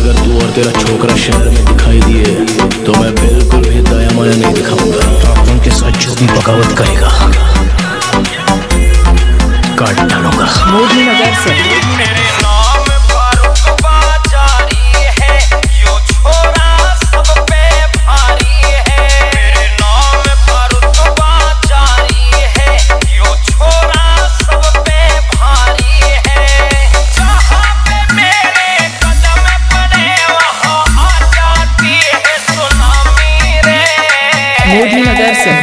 अगर तू और तेरा छोकरा शहर में दिखाई दिए तो मैं बिल्कुल भी दया माया नहीं दिखाऊंगा। उनके साथ जो भी बगावत करेगा काट डालूंगा। मोदी नगर से मोदी नगर से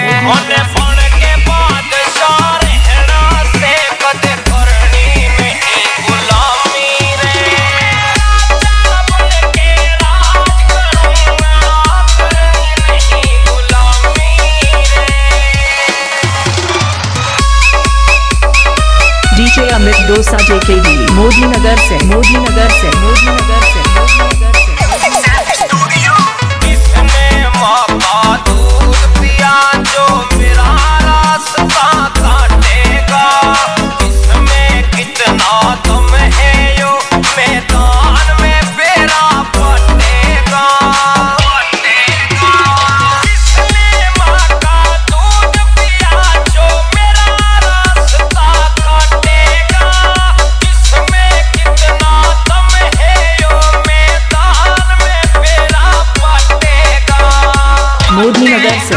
डीजे अमित डोसा JKD मोदी नगर से मोदी नगर से मोदी नगर से मोदी नगर से मोदी नगर से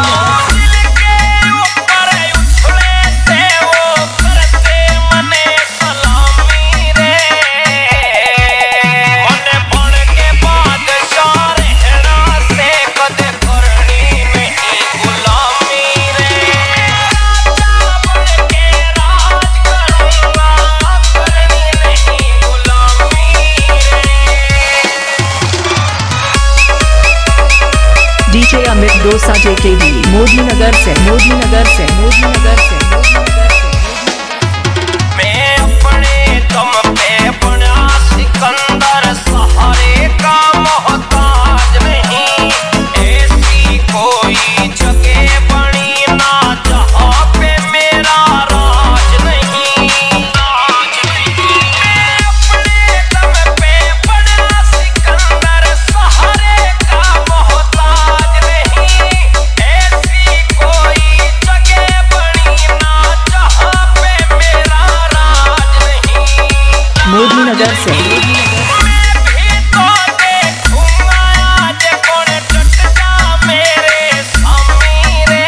डीजे अमित डोसा JKD मोदी नगर से मोदी नगर से मोदी नगर से मोदी नगर से मैं अपने दम पे बना सिकंदर सहारे का मोहताज नहीं। ऐसी कोई जगह बनी ना जहाँ पे मेरा राज नहीं। मैं अपने दम पे बना सिकंदर सहारे का मोहताज नहीं। ऐसी कोई जगह बनी ना जहाँ पे मेरा राज नहीं। मोदी नगर से मैं भी तो देखूंगा आज कौन टटका मेरे सामने।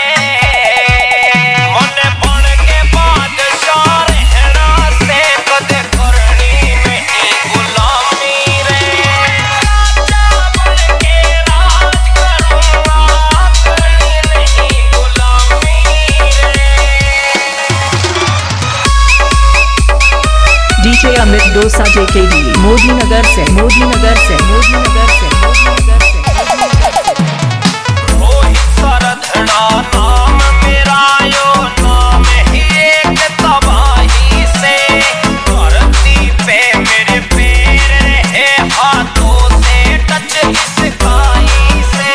मन बन के बादशाह रहना से कदे करनी नहीं गुलामी रे। राजा बन के राज करूंगा करनी नहीं गुलामी रे। डीजे अमित डोसा JKD मोदी नगर से मोदी नगर से मोदी नगर से मोदी नगर से मोदी नगर से रोहित सरधना नाम मेरा यो नाम ही एक तबाही से। धरती पे मेरे पैर रहे हाथों से टच इस काई से।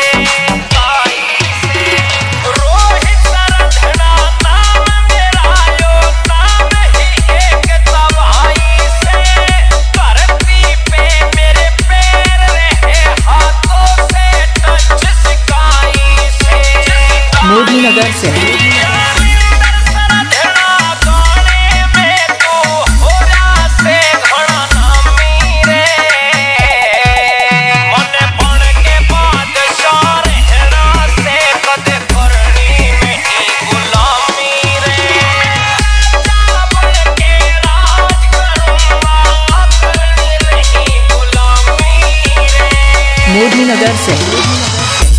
रोहित सरधना नाम मेरा यो नाम ही एक तबाही से। धरती पे मेरे पैर रहे हाथों से टच इस काई से। मोदी नगर से मोदी नगर से